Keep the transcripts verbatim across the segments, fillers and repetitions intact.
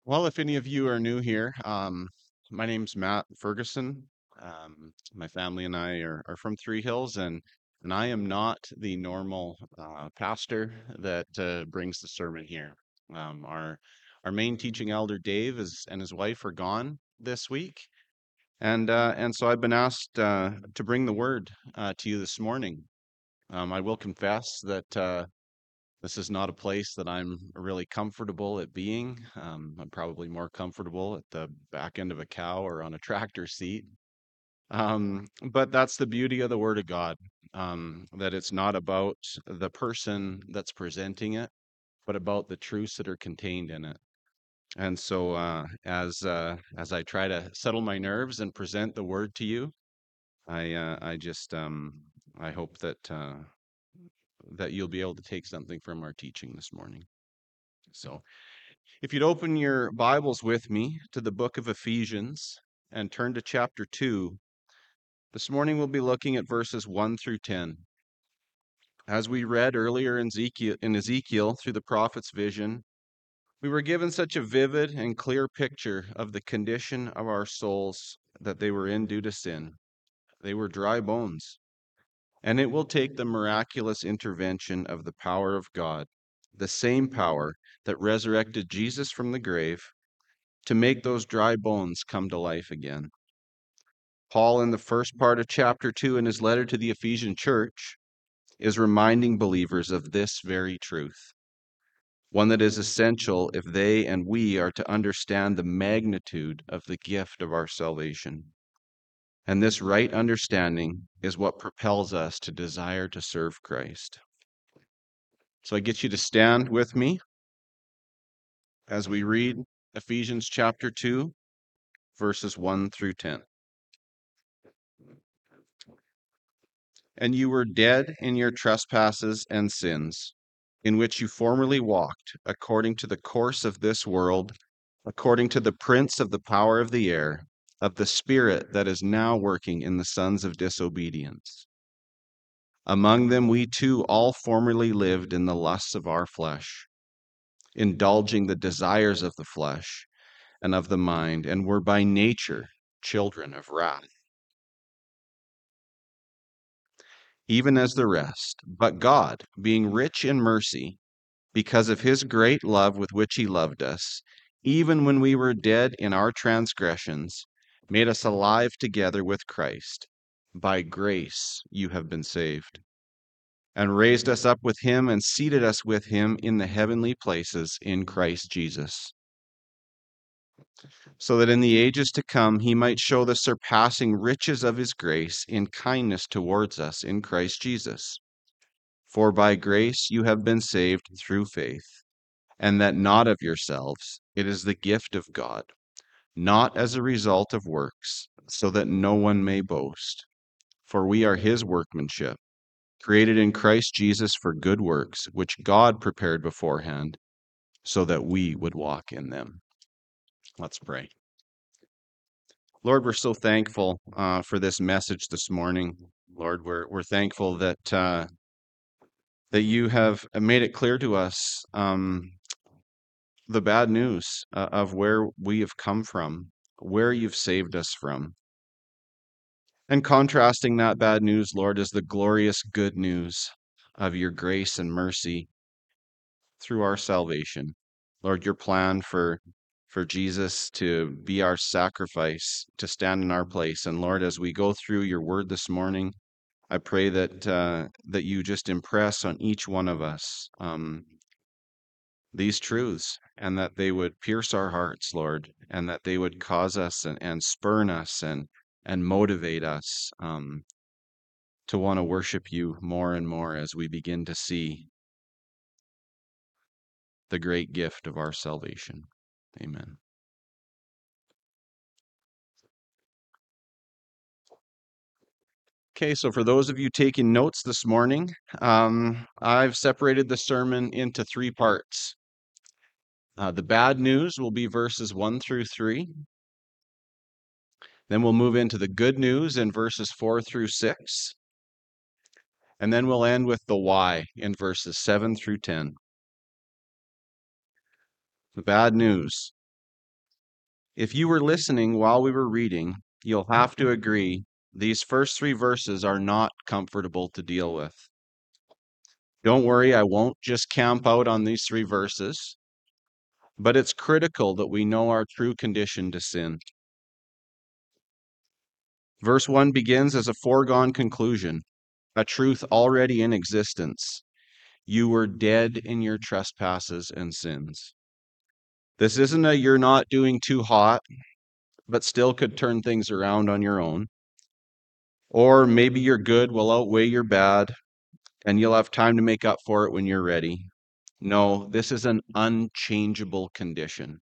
Well, if any of you are new here, um, my name's Matt Ferguson. Um, my family and I are, are from Three Hills, and and I am not the normal uh, pastor that uh, brings the sermon here. Um, our our main teaching elder Dave is and his wife are gone this week, and uh, and so I've been asked uh, to bring the word uh, to you this morning. Um, I will confess that. Uh, this is not a place that I'm really comfortable at being. Um, I'm probably more comfortable at the back end of a cow or on a tractor seat. Um, but that's the beauty of the Word of God, um, that it's not about the person that's presenting it, but about the truths that are contained in it. And so, uh, as uh, as I try to settle my nerves and present the Word to you, I uh, I just um, I hope that uh, that you'll be able to take something from our teaching this morning. So. If you'd open your Bibles with me to the book of Ephesians and turn to chapter two, this morning we'll be looking at verses one through ten. As we read earlier in Ezekiel, in Ezekiel through the prophet's vision, we were given such a vivid and clear picture of the condition of our souls that they were in due to sin. They were dry bones, and it will take the miraculous intervention of the power of God, the same power that resurrected Jesus from the grave, to make those dry bones come to life again. Paul, in the first part of chapter two, in his letter to the Ephesian church, is reminding believers of this very truth, one that is essential if they and we are to understand the magnitude of the gift of our salvation. And this right understanding is what propels us to desire to serve Christ. So I get you to stand with me as we read Ephesians chapter two, verses one through ten. And you were dead in your trespasses and sins, in which you formerly walked, according to the course of this world, according to the prince of the power of the air, of the spirit that is now working in the sons of disobedience. Among them we too all formerly lived in the lusts of our flesh, indulging the desires of the flesh and of the mind, and were by nature children of wrath, even as the rest. But God, being rich in mercy, because of his great love with which he loved us, even when we were dead in our transgressions, made us alive together with Christ. By grace you have been saved, and raised us up with him and seated us with him in the heavenly places in Christ Jesus, so that in the ages to come he might show the surpassing riches of his grace in kindness towards us in Christ Jesus. For by grace you have been saved through faith, and that not of yourselves. It is the gift of God, not as a result of works, so that no one may boast. For we are his workmanship, created in Christ Jesus for good works, which God prepared beforehand, so that we would walk in them. Let's pray. Lord, we're so thankful uh, for this message this morning. Lord, we're we're thankful that uh, that you have made it clear to us um, the bad news uh, of where we have come from, where you've saved us from. And contrasting that bad news, Lord, is the glorious good news of your grace and mercy through our salvation. Lord, your plan for for Jesus to be our sacrifice, to stand in our place. And Lord, as we go through your word this morning, I pray that uh, that you just impress on each one of us um, these truths, and that they would pierce our hearts, Lord, and that they would cause us and, and spurn us and and motivate us um, to want to worship you more and more as we begin to see the great gift of our salvation. Amen. Okay, so for those of you taking notes this morning, um, I've separated the sermon into three parts. Uh, the bad news will be verses one through three. Then we'll move into the good news in verses four through six. And then we'll end with the why in verses seven through ten. The bad news. If you were listening while we were reading, you'll have to agree these first three verses are not comfortable to deal with. Don't worry, I won't just camp out on these three verses, but it's critical that we know our true condition to sin. Verse one begins as a foregone conclusion, a truth already in existence. You were dead in your trespasses and sins. This isn't a you're not doing too hot, but still could turn things around on your own. Or maybe your good will outweigh your bad, and you'll have time to make up for it when you're ready. No, this is an unchangeable condition.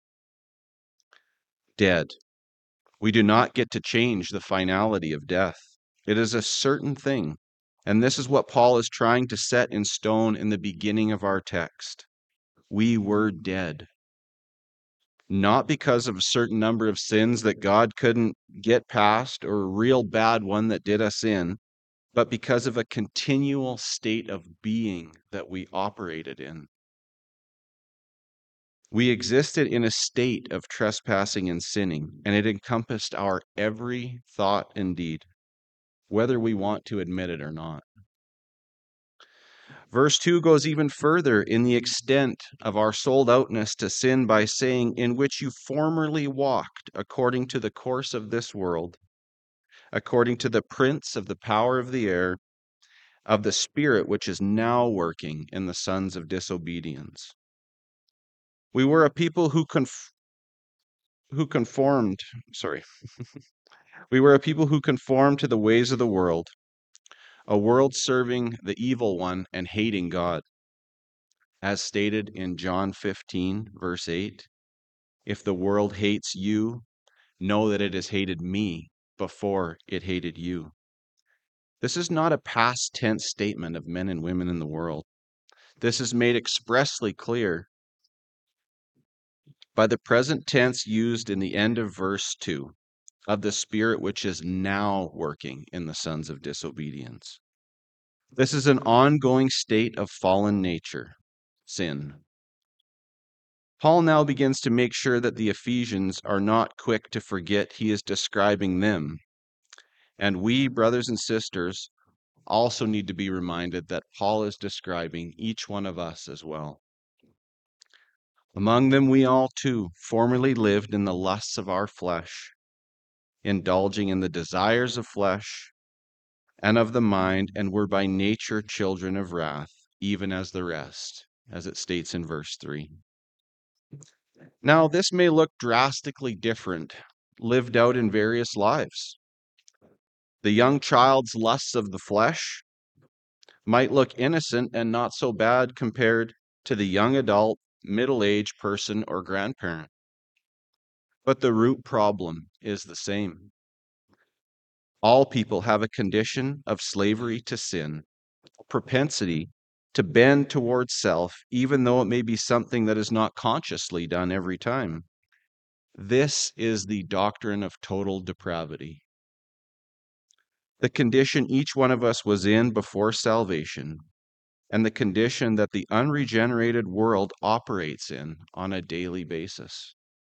Dead. We do not get to change the finality of death. It is a certain thing. And this is what Paul is trying to set in stone in the beginning of our text. We were dead. Not because of a certain number of sins that God couldn't get past or a real bad one that did us in, but because of a continual state of being that we operated in. We existed in a state of trespassing and sinning, and it encompassed our every thought and deed, whether we want to admit it or not. Verse two goes even further in the extent of our sold outness to sin by saying, in which you formerly walked according to the course of this world, according to the prince of the power of the air, of the spirit which is now working in the sons of disobedience. We were a people who conf- who conformed, sorry. we were a people who conformed to the ways of the world, a world serving the evil one and hating God. As stated in John fifteen, verse eight, if the world hates you, know that it has hated me before it hated you. This is not a past tense statement of men and women in the world. This is made expressly clear by the present tense used in the end of verse two, of the spirit which is now working in the sons of disobedience. This is an ongoing state of fallen nature, sin. Paul now begins to make sure that the Ephesians are not quick to forget he is describing them. And we, brothers and sisters, also need to be reminded that Paul is describing each one of us as well. Among them we all too formerly lived in the lusts of our flesh, indulging in the desires of flesh and of the mind, and were by nature children of wrath, even as the rest, as it states in verse three. Now, this may look drastically different, lived out in various lives. The young child's lusts of the flesh might look innocent and not so bad compared to the young adult, middle-aged person or grandparent. But the root problem is the same. All people have a condition of slavery to sin, a propensity to bend towards self, even though it may be something that is not consciously done every time. This is the doctrine of total depravity. The condition each one of us was in before salvation, and the condition that the unregenerated world operates in on a daily basis.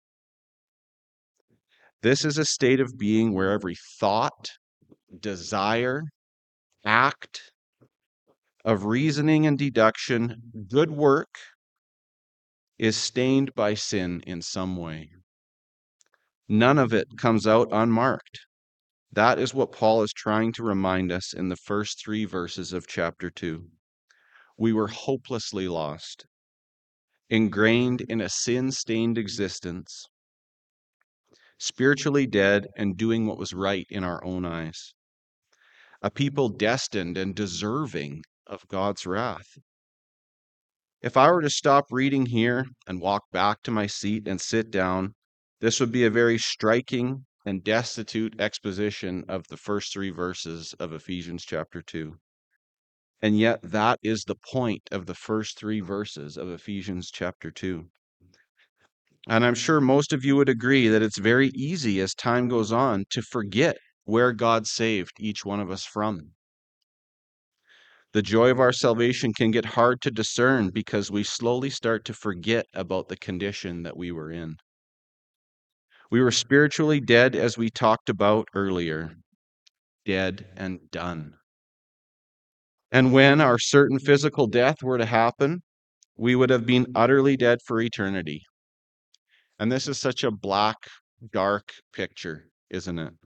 This is a state of being where every thought, desire, act of reasoning and deduction, good work, is stained by sin in some way. None of it comes out unmarked. That is what Paul is trying to remind us in the first three verses of chapter two. We were hopelessly lost, ingrained in a sin-stained existence, spiritually dead and doing what was right in our own eyes. A people destined and deserving of God's wrath. If I were to stop reading here and walk back to my seat and sit down, this would be a very striking and destitute exposition of the first three verses of Ephesians chapter two. And yet that is the point of the first three verses of Ephesians chapter two. And I'm sure most of you would agree that it's very easy as time goes on to forget where God saved each one of us from. The joy of our salvation can get hard to discern because we slowly start to forget about the condition that we were in. We were spiritually dead, as we talked about earlier, dead and done. And when our certain physical death were to happen, we would have been utterly dead for eternity. And this is such a black, dark picture, isn't it?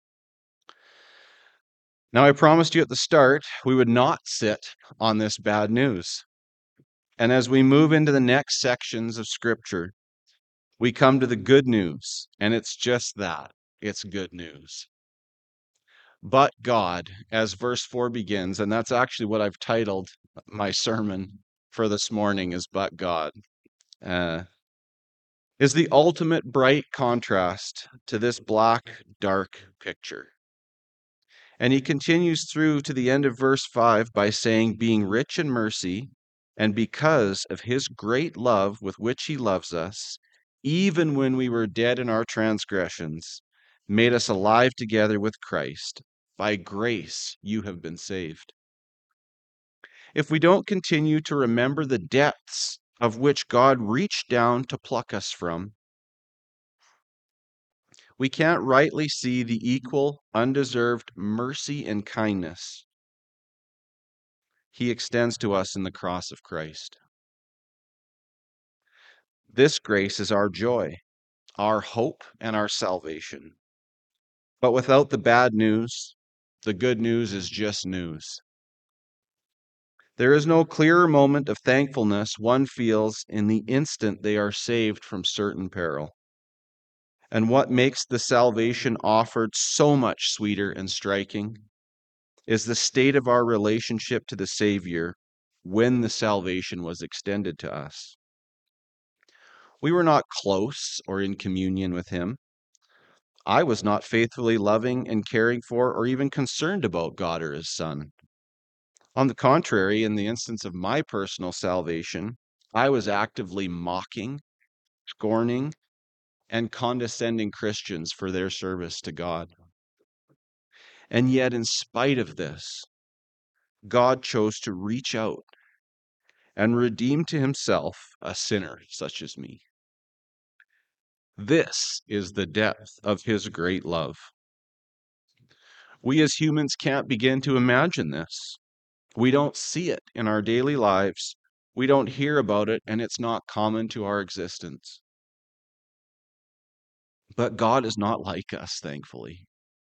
Now, I promised you at the start we would not sit on this bad news. And as we move into the next sections of Scripture, we come to the good news, and it's just that. It's good news. But God, as verse four begins, and that's actually what I've titled my sermon for this morning, is But God, uh, is the ultimate bright contrast to this black, dark picture. And he continues through to the end of verse five by saying, being rich in mercy, and because of his great love with which he loves us, even when we were dead in our transgressions, made us alive together with Christ. By grace you have been saved. If we don't continue to remember the depths of which God reached down to pluck us from, we can't rightly see the equal, undeserved mercy and kindness he extends to us in the cross of Christ. This grace is our joy, our hope, and our salvation. But without the bad news, the good news is just news. There is no clearer moment of thankfulness one feels in the instant they are saved from certain peril. And what makes the salvation offered so much sweeter and striking is the state of our relationship to the Savior when the salvation was extended to us. We were not close or in communion with him. I was not faithfully loving and caring for or even concerned about God or his Son. On the contrary, in the instance of my personal salvation, I was actively mocking, scorning, and condescending Christians for their service to God. And yet, in spite of this, God chose to reach out and redeem to himself a sinner such as me. This is the depth of his great love. We as humans can't begin to imagine this. We don't see it in our daily lives. We don't hear about it, and it's not common to our existence. But God is not like us, thankfully.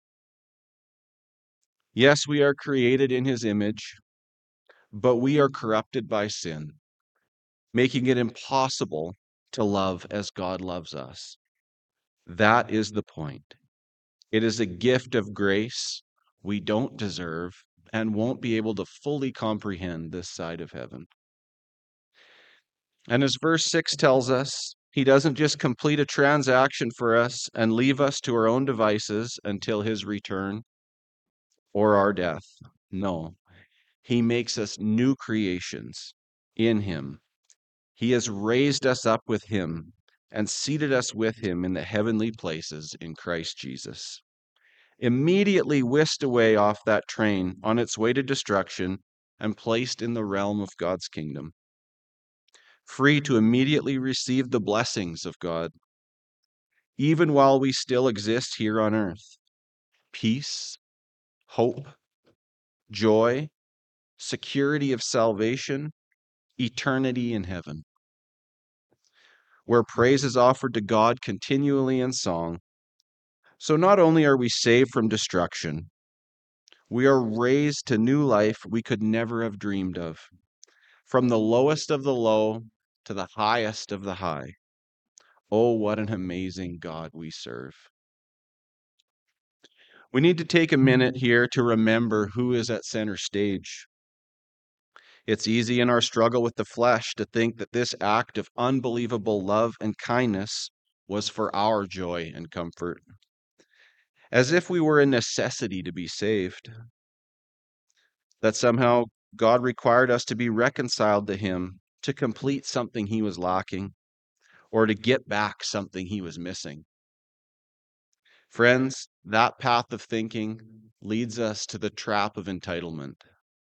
Yes, we are created in his image, but we are corrupted by sin, making it impossible to love as God loves us. That is the point. It is a gift of grace we don't deserve and won't be able to fully comprehend this side of heaven. And as verse six tells us, he doesn't just complete a transaction for us and leave us to our own devices until his return or our death. No, he makes us new creations in him. He has raised us up with him and seated us with him in the heavenly places in Christ Jesus. Immediately whisked away off that train on its way to destruction and placed in the realm of God's kingdom, free to immediately receive the blessings of God, even while we still exist here on earth. Peace, hope, joy, security of salvation, eternity in heaven, where praise is offered to God continually in song. So not only are we saved from destruction, we are raised to new life we could never have dreamed of, from the lowest of the low to the highest of the high. Oh, what an amazing God we serve. We need to take a minute here to remember who is at center stage. It's easy in our struggle with the flesh to think that this act of unbelievable love and kindness was for our joy and comfort, as if we were a necessity to be saved, that somehow God required us to be reconciled to him to complete something he was lacking or to get back something he was missing. Friends, that path of thinking leads us to the trap of entitlement.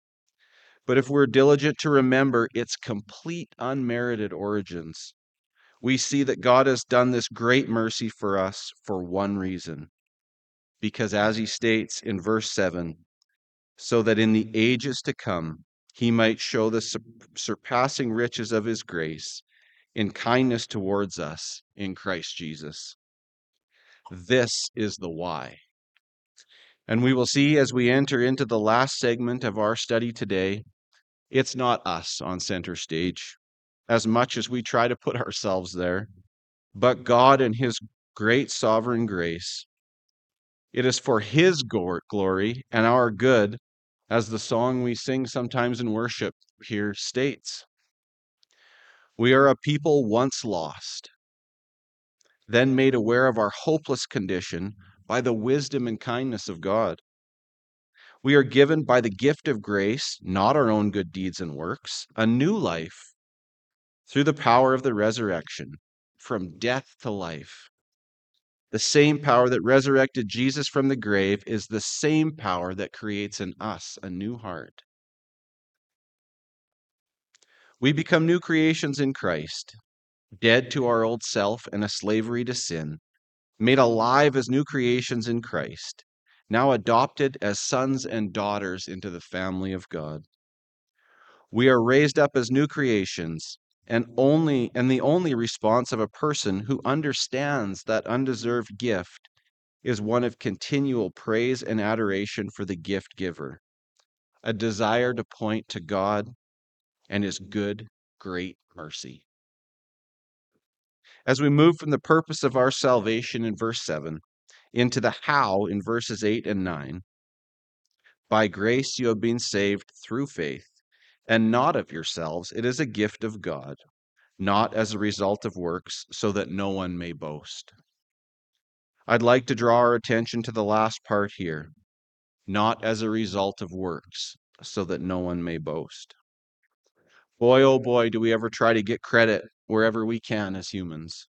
But if we're diligent to remember its complete unmerited origins, we see that God has done this great mercy for us for one reason. Because as he states in verse seven, so that in the ages to come, he might show the sur- surpassing riches of his grace in kindness towards us in Christ Jesus. This is the why. And we will see as we enter into the last segment of our study today, it's not us on center stage, as much as we try to put ourselves there, but God and his great sovereign grace. It is for his glory and our good, as the song we sing sometimes in worship here states. We are a people once lost, then made aware of our hopeless condition by the wisdom and kindness of God. We are given by the gift of grace, not our own good deeds and works, a new life through the power of the resurrection from death to life. The same power that resurrected Jesus from the grave is the same power that creates in us a new heart. We become new creations in Christ, dead to our old self and a slavery to sin, made alive as new creations in Christ, now adopted as sons and daughters into the family of God. We are raised up as new creations, and only and the only response of a person who understands that undeserved gift is one of continual praise and adoration for the gift giver, a desire to point to God and his good, great mercy. As we move from the purpose of our salvation in verse seven into the how in verses eight and nine, by grace you have been saved through faith, and not of yourselves. It is a gift of God, not as a result of works, so that no one may boast. I'd like to draw our attention to the last part here, not as a result of works, so that no one may boast. Boy, oh boy, do we ever try to get credit wherever we can as humans.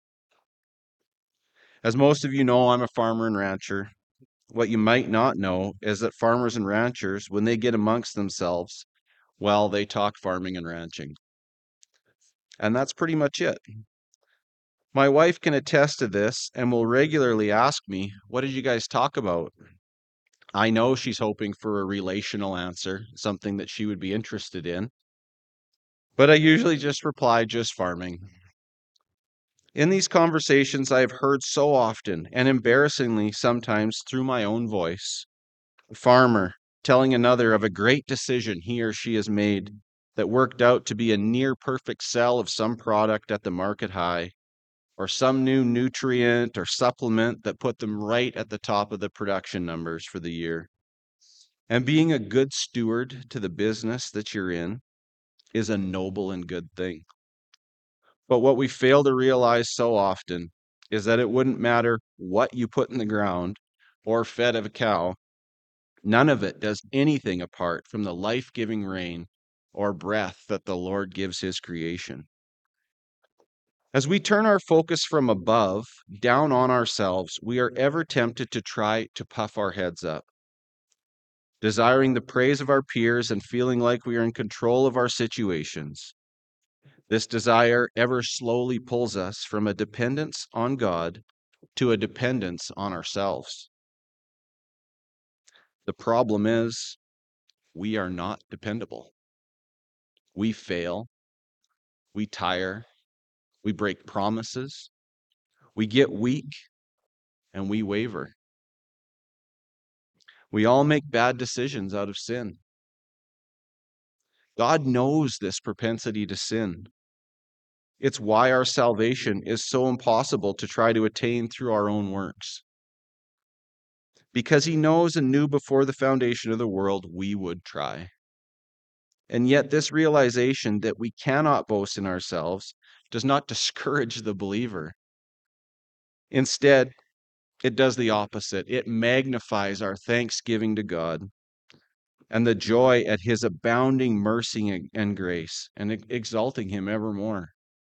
As most of you know, I'm a farmer and rancher. What you might not know is that farmers and ranchers, when they get amongst themselves, well, they talk farming and ranching. And that's pretty much it. My wife can attest to this and will regularly ask me, what did you guys talk about? I know she's hoping for a relational answer, something that she would be interested in. But I usually just reply, just farming. In these conversations, I have heard so often, and embarrassingly sometimes through my own voice, a farmer telling another of a great decision he or she has made that worked out to be a near perfect sell of some product at the market high, or some new nutrient or supplement that put them right at the top of the production numbers for the year. And being a good steward to the business that you're in is a noble and good thing. But what we fail to realize so often is that it wouldn't matter what you put in the ground or fed of a cow. None of it does anything apart from the life-giving rain or breath that the Lord gives his creation. As we turn our focus from above down on ourselves, we are ever tempted to try to puff our heads up, desiring the praise of our peers and feeling like we are in control of our situations. This desire ever slowly pulls us from a dependence on God to a dependence on ourselves. The problem is, we are not dependable. We fail, we tire, we break promises, we get weak, and we waver. We all make bad decisions out of sin. God knows this propensity to sin. It's why our salvation is so impossible to try to attain through our own works. Because he knows and knew before the foundation of the world we would try. And yet this realization that we cannot boast in ourselves does not discourage the believer. Instead, it does the opposite. It magnifies our thanksgiving to God and the joy at his abounding mercy and grace, and exalting him evermore.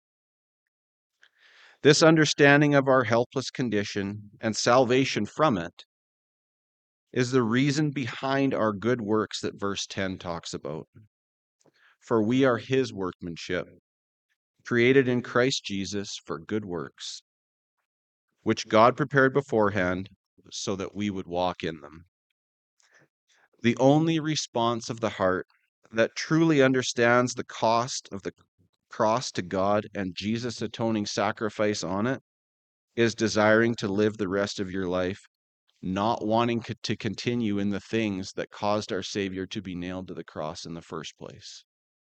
This understanding of our helpless condition and salvation from it is the reason behind our good works that verse ten talks about. For we are his workmanship, created in Christ Jesus for good works, which God prepared beforehand so that we would walk in them. The only response of the heart that truly understands the cost of the cross to God and Jesus' atoning sacrifice on it is desiring to live the rest of your life, not wanting to continue in the things that caused our Savior to be nailed to the cross in the first place.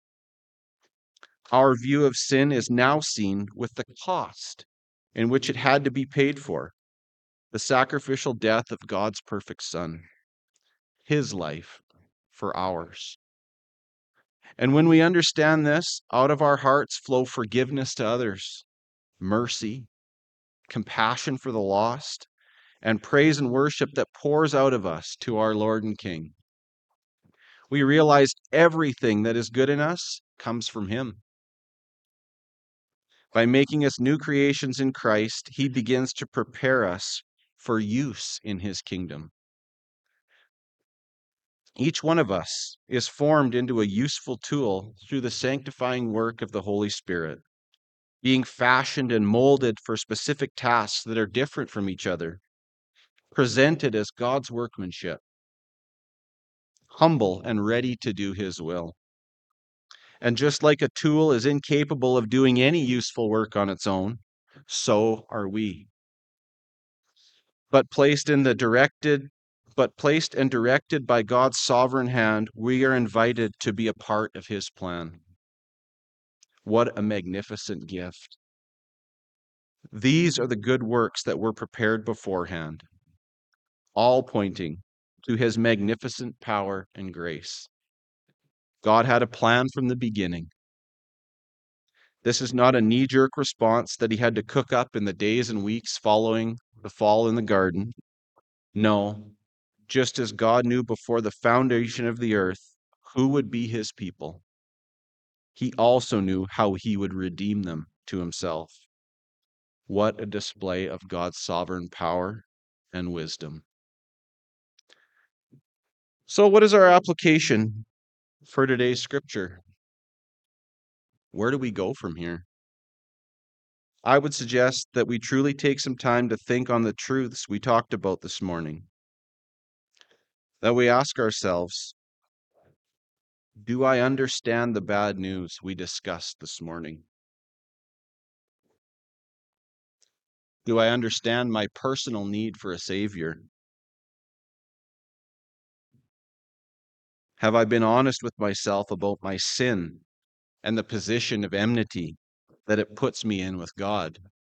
Our view of sin is now seen with the cost in which it had to be paid for, the sacrificial death of God's perfect Son, his life for ours. And when we understand this, out of our hearts flow forgiveness to others, mercy, compassion for the lost, and praise and worship that pours out of us to our Lord and King. We realize everything that is good in us comes from him. By making us new creations in Christ, he begins to prepare us for use in his kingdom. Each one of us is formed into a useful tool through the sanctifying work of the Holy Spirit, being fashioned and molded for specific tasks that are different from each other, presented as God's workmanship, humble and ready to do his will. And just like a tool is incapable of doing any useful work on its own, so are we. But placed in the directed, but placed and directed by God's sovereign hand, we are invited to be a part of his plan. What a magnificent gift. These are the good works that were prepared beforehand, all pointing to his magnificent power and grace. God had a plan from the beginning. This is not a knee-jerk response that he had to cook up in the days and weeks following the fall in the garden. No, just as God knew before the foundation of the earth who would be his people, he also knew how he would redeem them to himself. What a display of God's sovereign power and wisdom. So, what is our application for today's scripture? Where do we go from here? I would suggest that we truly take some time to think on the truths we talked about this morning. That we ask ourselves, do I understand the bad news we discussed this morning? Do I understand my personal need for a Savior? Have I been honest with myself about my sin and the position of enmity that it puts me in with God?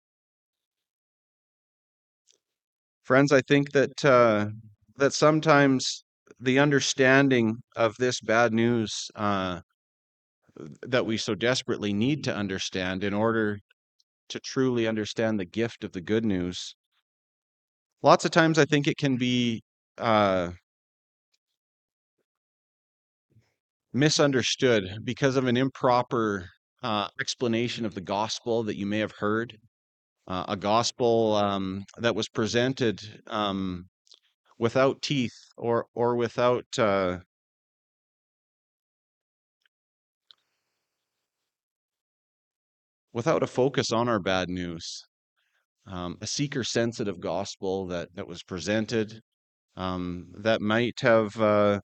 Friends, I think that uh, that sometimes the understanding of this bad news uh, that we so desperately need to understand in order to truly understand the gift of the good news, lots of times I think it can be uh, misunderstood because of an improper uh, explanation of the gospel that you may have heard. Uh, a gospel um, that was presented um, without teeth or or without uh, without a focus on our bad news. Um, a seeker-sensitive gospel that that was presented um, that might have uh,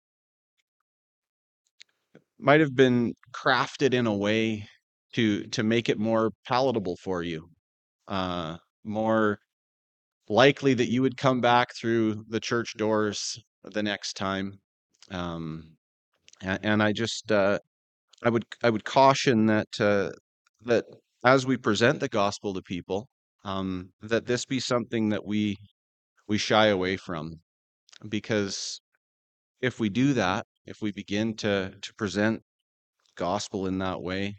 might have been crafted in a way to to make it more palatable for you, uh, more likely that you would come back through the church doors the next time. Um, and, and I just uh, I would I would caution that uh, that as we present the gospel to people, um, that this be something that we we shy away from, because if we do that, if we begin to to present gospel in that way,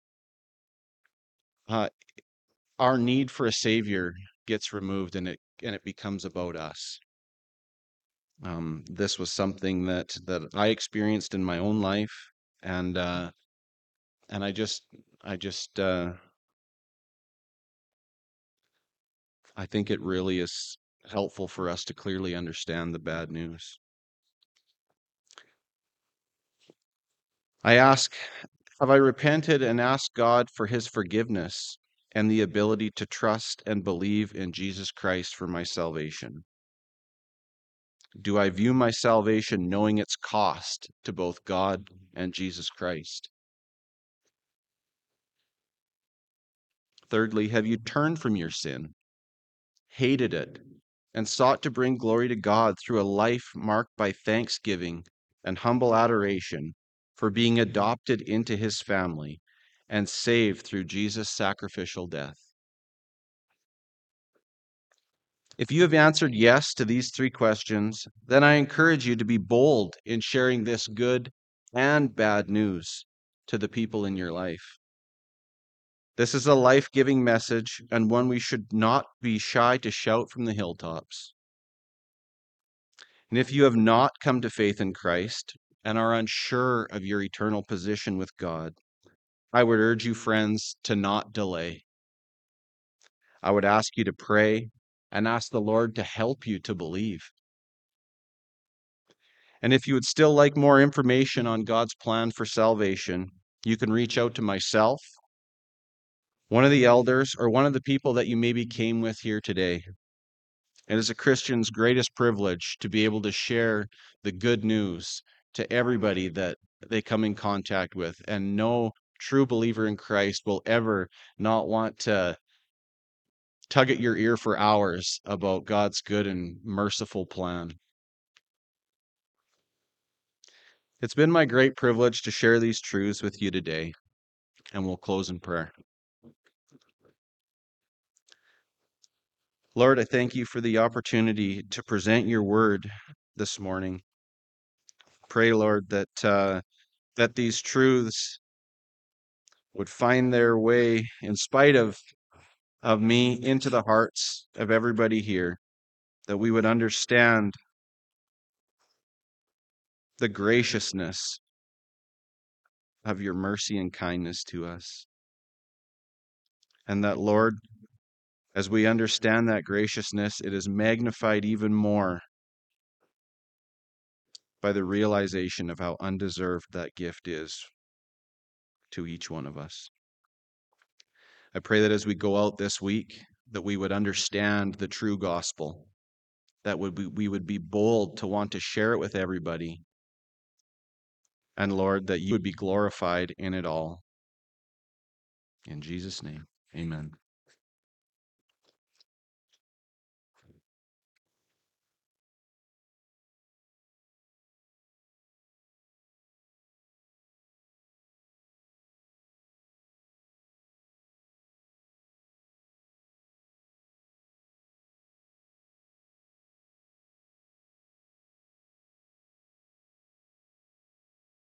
uh, our need for a savior gets removed, and it and it becomes about us. Um, this was something that that I experienced in my own life, and uh, and I just I just uh, I think it really is helpful for us to clearly understand the bad news. I ask Have I repented and asked God for his forgiveness and the ability to trust and believe in Jesus Christ for my salvation? Do I view my salvation knowing its cost to both God and Jesus Christ? Thirdly, have you turned from your sin, hated it, and sought to bring glory to God through a life marked by thanksgiving and humble adoration for being adopted into his family and saved through Jesus' sacrificial death? If you have answered yes to these three questions, then I encourage you to be bold in sharing this good and bad news to the people in your life. This is a life-giving message and one we should not be shy to shout from the hilltops. And if you have not come to faith in Christ and are unsure of your eternal position with God, I would urge you, friends, to not delay. I would ask you to pray and ask the Lord to help you to believe. And if you would still like more information on God's plan for salvation, you can reach out to myself, one of the elders, or one of the people that you maybe came with here today. It is a Christian's greatest privilege to be able to share the good news to everybody that they come in contact with. And no true believer in Christ will ever not want to tug at your ear for hours about God's good and merciful plan. It's been my great privilege to share these truths with you today, and we'll close in prayer. Lord, I thank you for the opportunity to present your word this morning. Pray, Lord, that uh, that these truths would find their way, in spite of, of me, into the hearts of everybody here, that we would understand the graciousness of your mercy and kindness to us. And that, Lord, as we understand that graciousness, it is magnified even more by the realization of how undeserved that gift is to each one of us. I pray that as we go out this week, that we would understand the true gospel, that would be, we would be bold to want to share it with everybody. And Lord, that you would be glorified in it all. In Jesus' name, amen.